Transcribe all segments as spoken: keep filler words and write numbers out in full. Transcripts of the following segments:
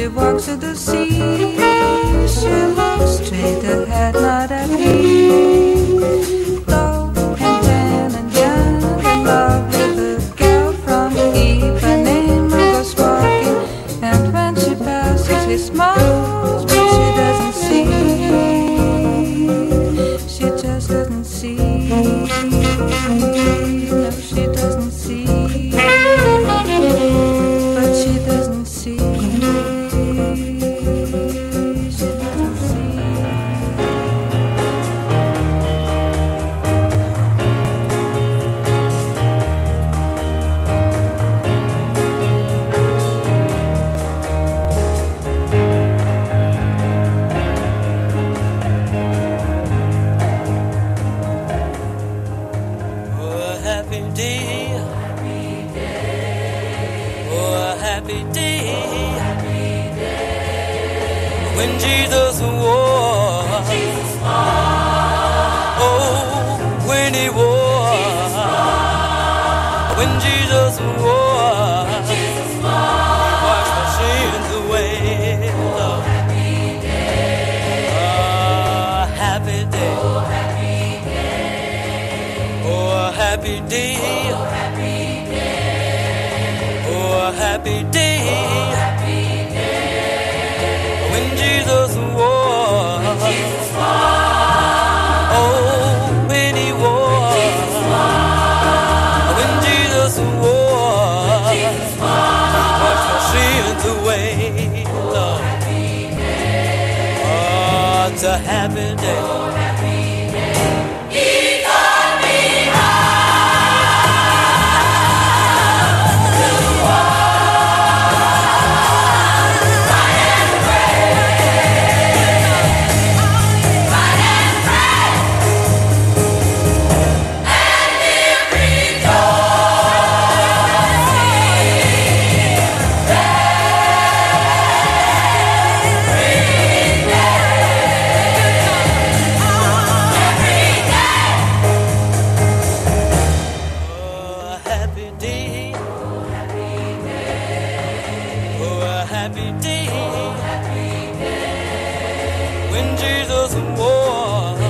walks to the sea. She looks straight ahead, not at me. Though and tan and young and lovely, the girl from Ipanema goes walking, and when she passes, he smiles, but she doesn't see. She just doesn't see. No, she doesn't see. But she doesn't see. She doesn't see. Oh, a happy day. Oh, a happy day. When Jesus was. Oh, when he was. When Jesus was. Washed my sins away. Oh, a happy day. Oh, a happy day. Oh, a happy day. When Jesus was. Oh, when he was. When Jesus was. Washed my sins away. Lord. Oh, it's a happy day. Oh, a happy day. Oh, a happy day. When Jesus was.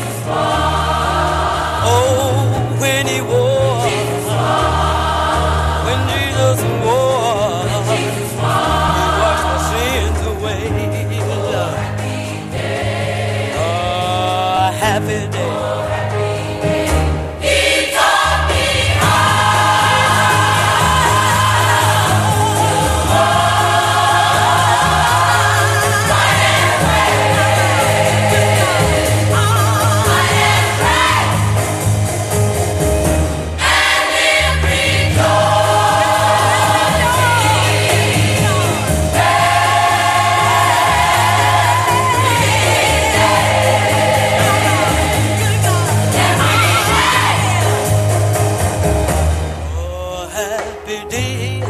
Oh, when he was. When Jesus was. He washed my sins away. Oh, a happy day. Oh, happy day.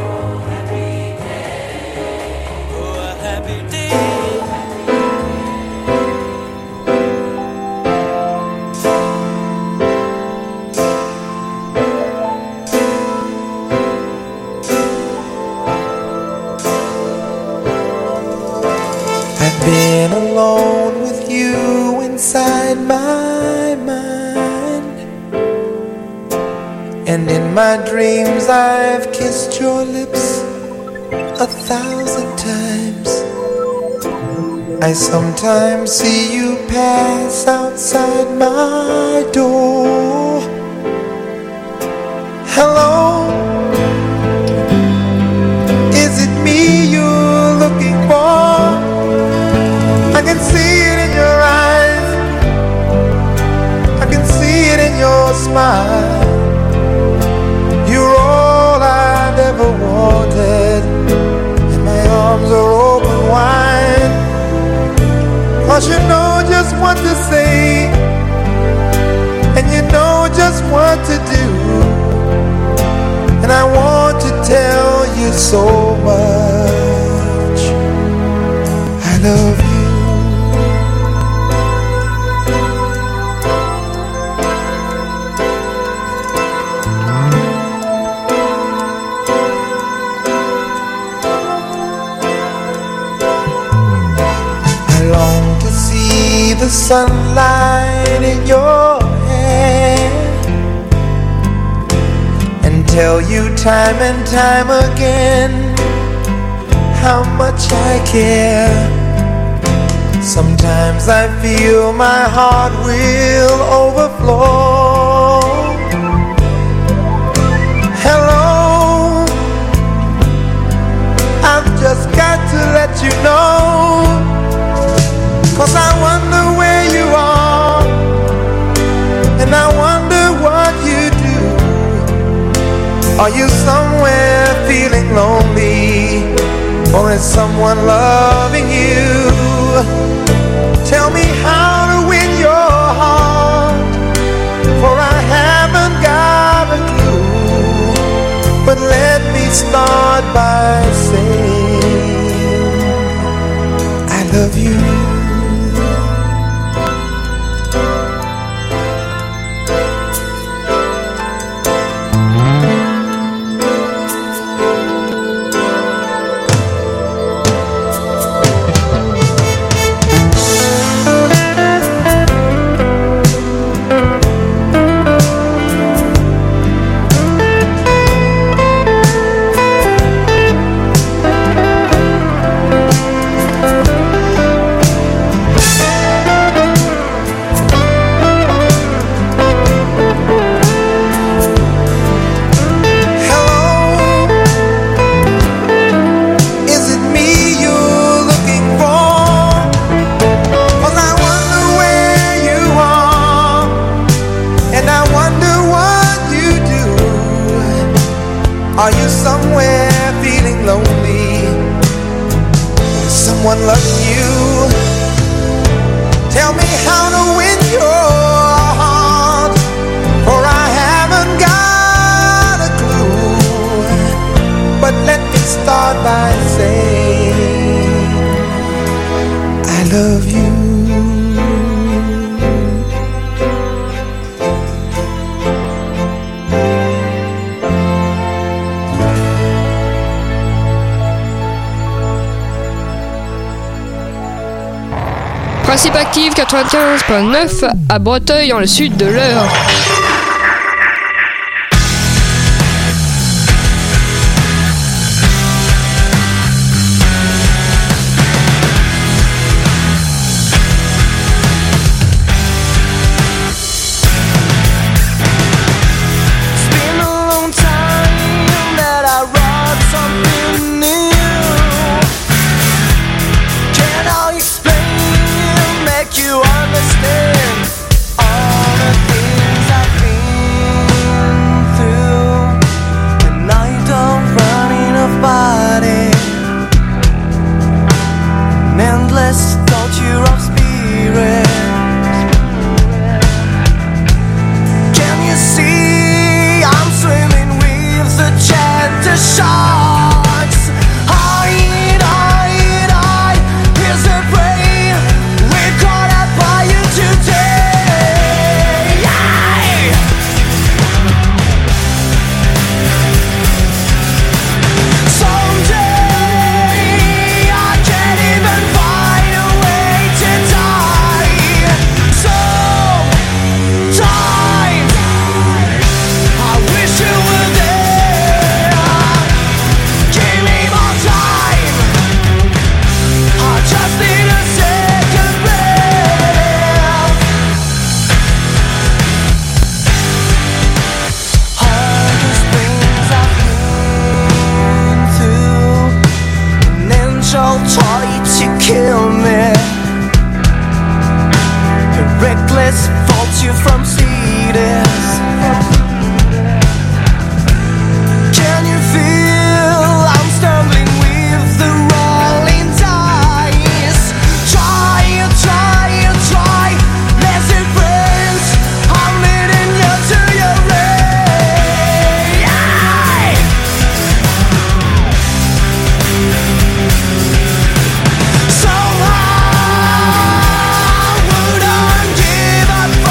Oh, a happy day. I've been alone with you inside my mind, and in my dreams I've kissed your lips a thousand times. I sometimes see you pass outside my door. Hello, is it me you're looking for? I can see it in your eyes, I can see it in your smile. You're all I've ever wanted, and my arms are open wide. 'Cause you know just what to say, and you know just what to do, and I want to tell you so much. I love you. the sunlight in your hair and tell you time and time again how much I care. Sometimes I feel my heart will overflow. Hello, I've just got to let you know, 'cause I wonder where you are, and I wonder what you do. Are you somewhere feeling lonely, or is someone loving you? Tell me how to win your heart, for I haven't got a clue. But let me start by saying I love you. Are you somewhere feeling lonely? Is someone loving you? Tell me how to win your heart, for I haven't got a clue. But let me start by saying I love you. Principe Active quatre-vingt-quinze virgule neuf à Breteuil dans le sud de l'Eure. Somehow I wouldn't give up.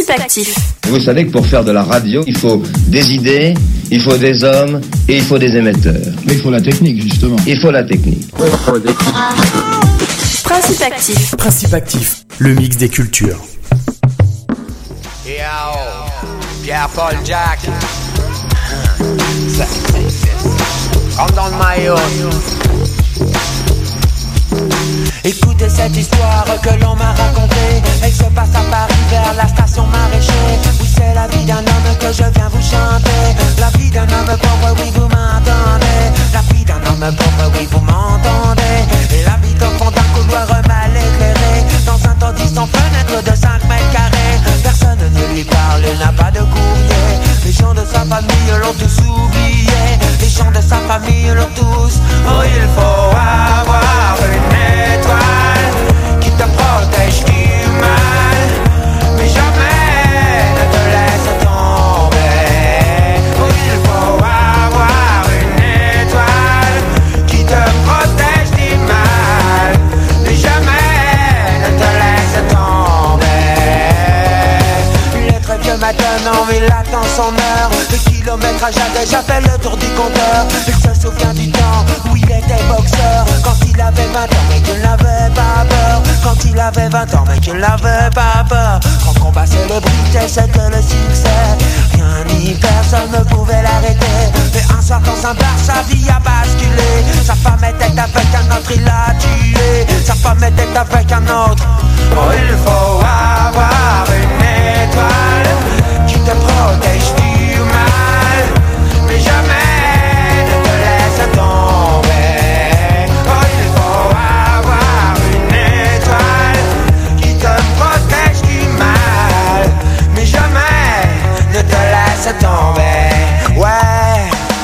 Principe Actif. Vous savez que pour faire de la radio, il faut des idées, il faut des hommes et il faut des émetteurs. Mais il faut la technique, justement. Il faut la technique. Principe Actif. Principe Actif, le mix des cultures. Yo, Pierre-Paul Jack. Comme dans le maillot. Écoutez cette histoire que l'on m'a racontée. Elle se passe à Paris vers la station Maraîcher. Oui, c'est la vie d'un homme que je viens vous chanter. La vie d'un homme pauvre, oui vous m'entendez. La vie d'un homme pauvre, oui vous m'entendez. Il habite au fond d'un couloir mal éclairé, dans un taudis sans fenêtre de cinq mètres carrés. Personne ne lui parle, il n'a pas de courrier. Les gens de sa famille l'ont tous oublié. Les gens de sa famille l'ont tous. Oh, il faut avoir une étoile qui te protège du mal, mais jamais ne te laisse tomber. Oh, il faut avoir une étoile qui te protège du mal, mais jamais ne te laisse tomber. Il est très vieux maintenant, il attend son heure. Le kilométrage a déjà fait le tour du compteur. Il se souvient du temps où il était boxeur, quand il avait vingt ans mais qu'il n'avait pas peur. Quand il avait vingt ans mais qu'il n'avait pas peur. Quand combat célébrité c'était le succès, rien ni personne ne pouvait l'arrêter. Mais un soir dans un bar sa vie a basculé. Sa femme était avec un autre, il l'a tué. Sa femme était avec un autre. Oh, il faut avoir une étoile qui te protège du mal, mais jamais ne te laisse tomber. Oh, il faut avoir une étoile qui te protège du mal, mais jamais ne te laisse tomber. Ouais.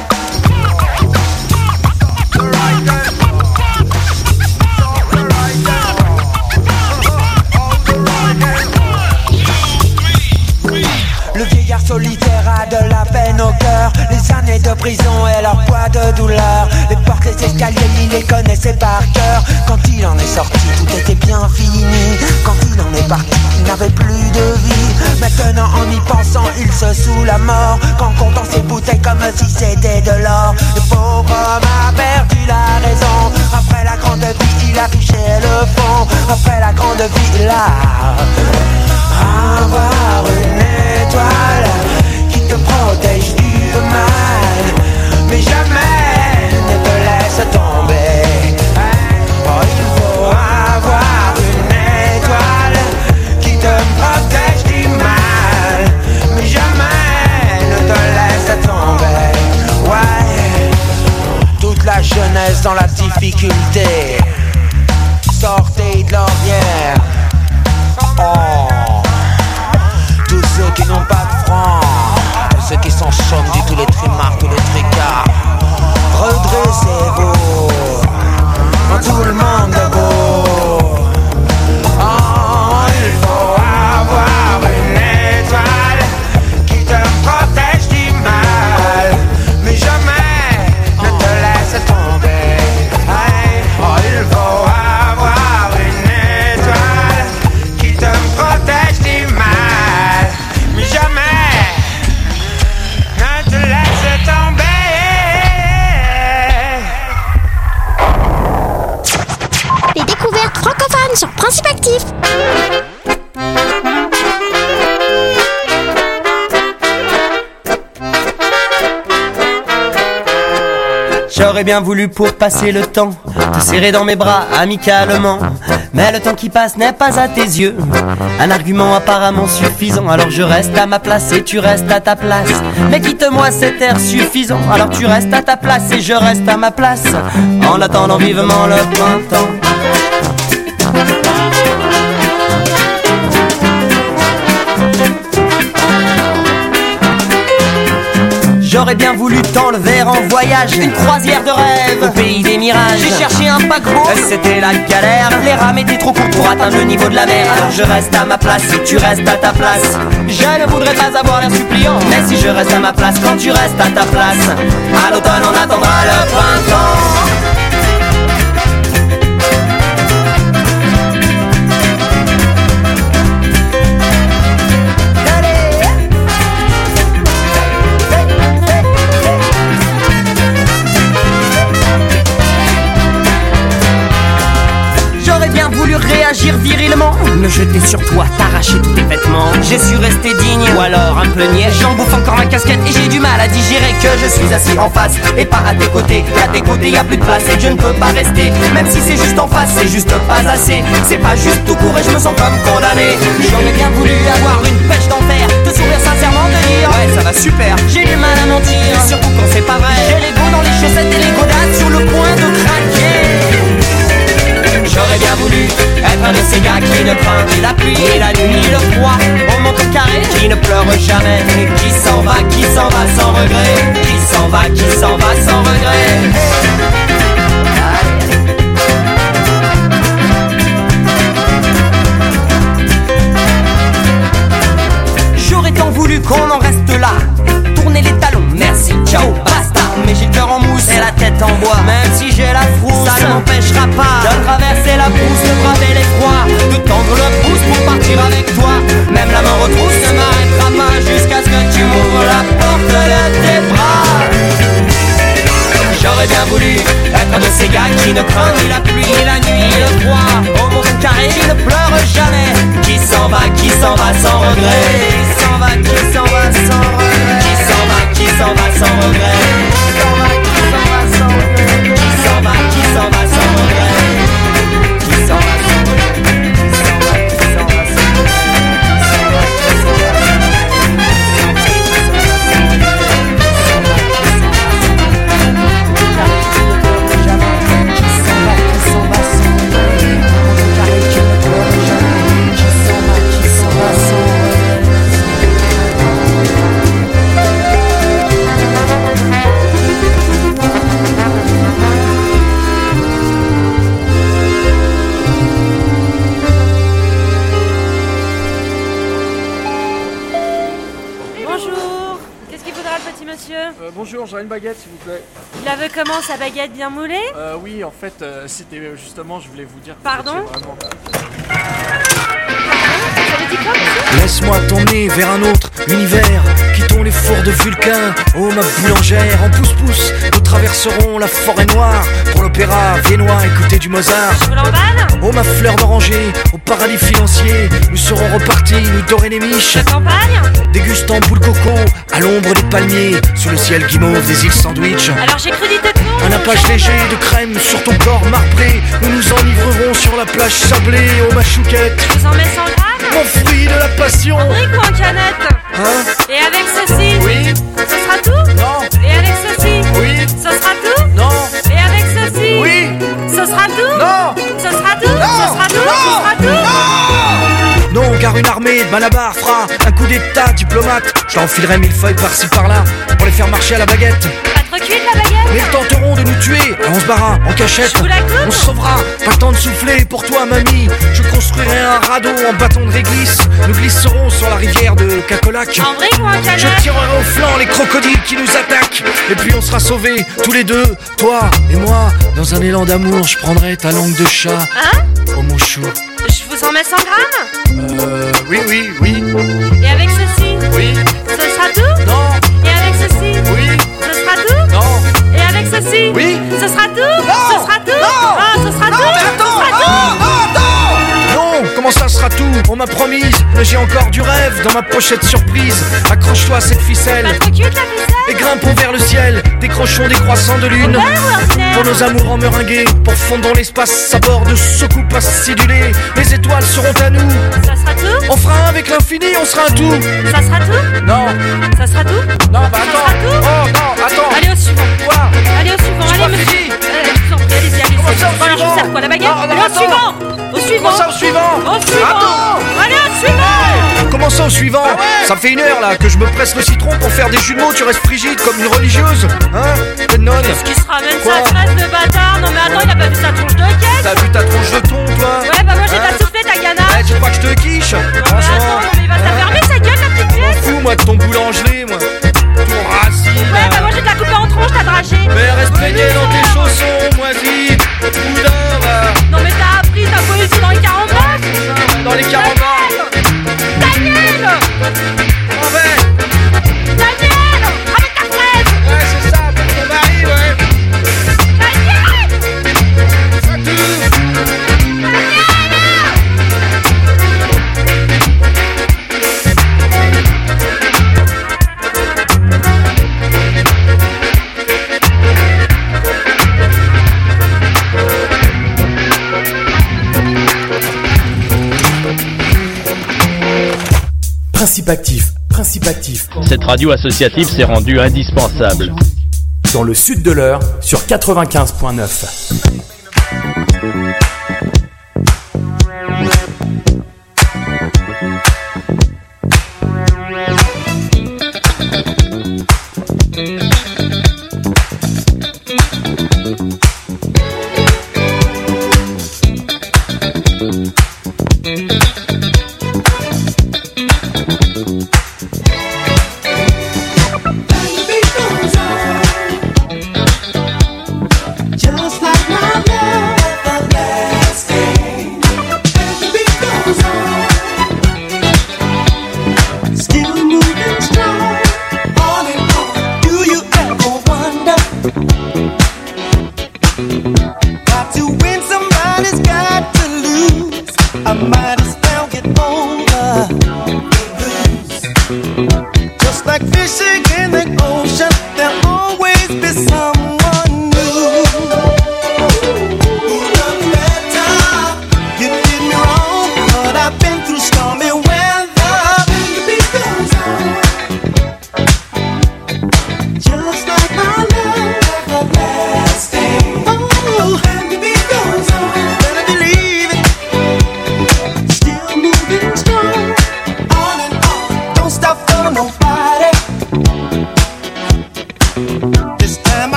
Le vieillard solitaire a de la peine au cœur. Les années de prison et leur poids de douleur. Les portes, les escaliers, il les connaissait par cœur. Quand il en est sorti, tout était bien fini. Quand il en est parti, il n'avait plus de vie. Maintenant en y pensant, il se soûle la mort. Qu'en comptant ses bouteilles comme si c'était de l'or. Le pauvre homme a perdu la raison. Après la grande vie, il a touché le fond. Après la grande vie, il a avoir une étoile qui te protège du mal, mais jamais ne te laisse tomber. Oh, il faut avoir une étoile qui te protège du mal, mais jamais ne te laisse tomber. Ouais, toute la jeunesse dans la difficulté, sortez de l'ornière. Oh, tous ceux qui n'ont pas de francs, tous ceux qui sont chômes du tous les trimards, tous les tricards, redressez-vous, tout le monde est beau. Oh, il faut avoir une étoile qui te protège du mal, mais jamais ne te laisse tomber. Oh, il faut avoir une étoile qui te protège du mal, mais jamais ne te laisse tomber. Les découvertes francophones sur Principe Actif. J'aurais bien voulu pour passer le temps te serrer dans mes bras amicalement, mais le temps qui passe n'est pas à tes yeux un argument apparemment suffisant. Alors je reste à ma place et tu restes à ta place, mais quitte-moi cet air suffisant. Alors tu restes à ta place et je reste à ma place, en attendant vivement le printemps. J'aurais bien voulu t'enlever en voyage, une croisière de rêve au pays des mirages. J'ai cherché un paquebot, c'était la galère. Les rames étaient trop courtes pour atteindre le niveau de la mer. Alors je reste à ma place et tu restes à ta place. Je ne voudrais pas avoir l'air suppliant, mais si je reste à ma place quand tu restes à ta place, à l'automne on attendra le printemps. habilement me jeter sur toi, t'arracher tous tes vêtements. J'ai su rester digne, ou alors un peu niais. J'en bouffe encore ma casquette et j'ai du mal à digérer que je suis assis en face et pas à tes côtés. À tes côtés y'a plus de place et que je ne peux pas rester. Même si c'est juste en face, c'est juste pas assez. C'est pas juste tout court et je me sens comme condamné. J'aurais bien voulu avoir une pêche d'enfer, te sourire sincèrement, te dire ouais ça va super. J'ai du mal à mentir, surtout quand c'est pas vrai. J'ai l'ego dans les chaussettes et les godasses sur le point de craquer. J'aurais bien voulu être un de ces gars qui ne craint ni la pluie, ni la nuit, ni le froid. Au montre carré, qui ne pleure jamais, qui s'en va, qui s'en va sans regret, qui s'en va, qui s'en va sans regret. J'aurais tant voulu qu'on en reste là, tourner les talons, merci, ciao, basta. Mais j'ai le cœur en mousse et la tête en bois. Même si j'ai la frousse, ça ne m'empêchera pas de traverser la brousse, de braver l'effroi, de tendre le pouce pour partir avec toi. Même la main retrousse ne m'arrêtera pas jusqu'à ce que tu m'ouvres la porte de tes bras. J'aurais bien voulu être un de ces gars qui ne craint ni la pluie, ni la nuit, ni le froid. Au monde carré, qui ne pleure jamais, qui s'en va, qui s'en va sans regret, qui s'en va, qui s'en va sans regret, qui s'en va, qui s'en va sans regret, qui s'en va, qui s'en va sans regret, qui s'en va, qui s'en va sans regret, qui s'en va sans regret, qui s'en va, qui s'en va sans regret, qui s'en va, qui s'en va sans Euh, bonjour, j'aurais une baguette s'il vous plaît. Il la veut comment, sa baguette bien moulée? Euh, oui, en fait, euh, c'était justement, je voulais vous dire... Pardon? Vraiment... Laisse-moi t'emmener vers un autre univers, quittons les fours de Vulcain. Oh ma boulangère, en pouce-pouce, nous traverserons la forêt noire pour l'opéra viennois, écouter du Mozart. Je vous l'emballe? Oh ma fleur d'oranger, au paradis financier, nous serons repartis, nous dorer les miches. De campagne? Dégustant boule coco, à l'ombre des palmiers, sous le ciel guimauve des îles Sandwich. Alors j'ai cru dire de non. Un nappage léger de crème sur ton corps marbré, nous nous enivrerons sur la plage sablée. Oh ma chouquette, Je vous en mets cent grammes? mon fruit de la passion. En brique ou en canette? Hein? Et avec ceci? Oui. Ce sera tout? Non. Et avec ceci? Oui. Ce sera tout? Non. Et avec ceci? Oui. Ce sera tout? Non. Ce sera tout? Non. Ce sera tout? Non. Ce sera tout? Non, car une armée de Malabar fera un coup d'état diplomate. Je t'enfilerai mille feuilles par-ci par-là pour les faire marcher à la baguette. Pas trop cuite la baguette? Mais ils tenteront de nous tuer. On se barra en cachette. Je vous la coupe? On se sauvera. Pas le temps de souffler pour toi, mamie. Je construirai un radeau en bâton de réglisse. Nous glisserons sur la rivière de Cacolac. En brique ou en canette? Je tirerai au flanc les crocodiles qui nous attaquent. Et puis on sera sauvés, tous les deux, toi et moi. Dans un élan d'amour, je prendrai ta langue de chat. Hein? Oh mon chou. Je vous en mets cent grammes? Euh, oui, oui, oui. Et avec ceci? Oui. Ce sera tout? Non. Et avec ceci? Oui. Ce sera tout? Non. Et avec ceci? Oui. Ce sera tout? Non. Ce sera tout? Non. Ah, ce sera Non, tout? mais attends. Ce sera tout? Non, non, non. Comment ça sera tout? On m'a promis, mais j'ai encore du rêve dans ma pochette surprise. Accroche-toi à cette ficelle. Pas trop cute la ficelle? Et grimpons vers le ciel, décrochons des croissants de lune. Au beurre ou ordinaire? Pour nos amours en meringués, pour fondre dans l'espace à bord de soucoupes acidulées. Les étoiles seront à nous. Ça sera tout? On fera un avec l'infini, on sera un tout. Ça sera tout? Non, Ça sera tout? non, bah Ça attends. sera tout? Oh non, attends. Allez au suivant. Quoi? Allez au suivant, J'ai allez pas monsieur. fini. Euh, je vous en prie, allez-y, allez-y. Comment ça, au Bon, alors je vous suivant? sers quoi, la baguette? Non, non, Allez au attends. suivant. Au suivant. Comment ça au suivant? Au suivant. Attends. Allez au suivant. Comment ça au suivant? Ah ouais. Ça me fait une heure là que je me presse le citron pour faire des jus de mots. Tu restes frigide comme une religieuse. Hein? T'es nonne. Qu'est-ce qui se ramène Quoi? sa fraise de bâtard? Non mais attends, il a pas vu sa tronche de caisse? T'as vu ta tronche de thon, toi? Ouais, bah moi j'ai Hein? ta soufflée, ta Eh, ganache. tu crois que je te quiche? Non mais Franchement. attends, non mais il va se la fermer sa gueule, ta petite pièce. Fous moi de ton boulangerie, moi. Ton racine. Ouais, bah moi j'ai te la coupée en tronche, ta dragée. Mais reste baigné dans tes chaussons, moisis. Boudin, va. Non mais t'as appris ta poésie dans les quarante-neuf. Dans les quarante-neuf. Daniel. En vrai. Daniel, avec ta fraise. Ouais, c'est ça, pour ton mari, ouais. Daniel. Ça tout. Daniel. Principe actif, principe actif. Cette radio associative s'est rendue indispensable. Dans le sud de l'Eure, sur quatre-vingt-quinze point neuf.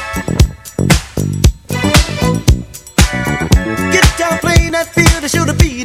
Get down, play that field to show the beat.